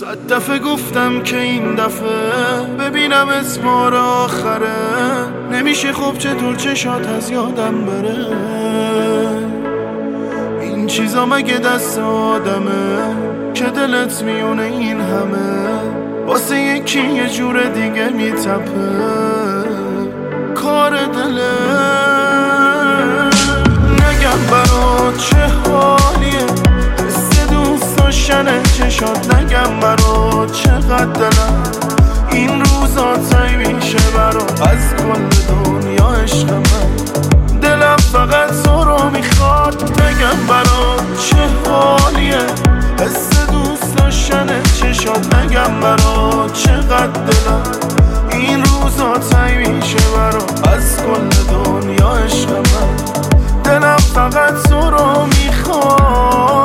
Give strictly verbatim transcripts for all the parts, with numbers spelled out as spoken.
صد دفعه گفتم که این دفعه ببینم اسمار آخره، نمیشه خب چطور چشات از یادم بره. این چیزا مگه دست آدمه که دلت میونه این همه واسه یکی یه جور دیگه میتپه کار دله. نگم برات چه حالیه حس دوست داشتن چشات، نگم برات چقدر دلم این روزا تایی میشه برات از کل دنیا عشق من. دلم فقط تو رو میخواد، نگم برات چه حالیه حس دوست داشتن چشات، نگم برات چقدر دلم این روزا تایی میشه برات از کل دنیا عشق من. دلم فقط تو رو میخواد.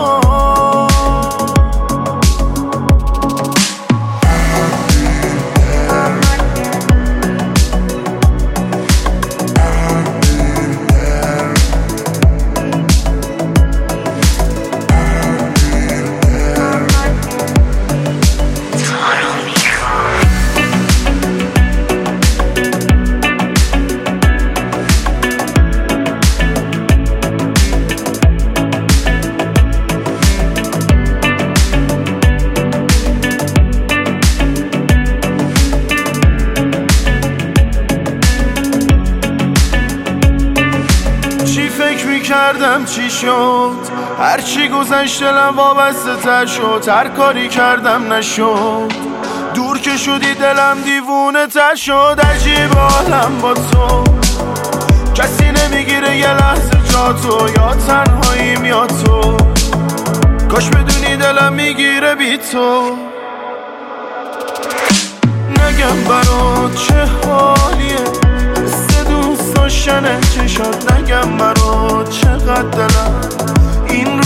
کردم چی شد هرچی گذشت دلم وابسته تر شد، هر کاری کردم نشد، دور که شدی دلم دیوونه تر شد. عجیب حالم با تو کسی نمیگیره یه لحظه جا تو، یا تنهاییم یا تو، کاش بدونی دلم میگیره بی تو. نگم برات چه حالیه حس دوست داشتن چشات، نگم برات چقدر دلم این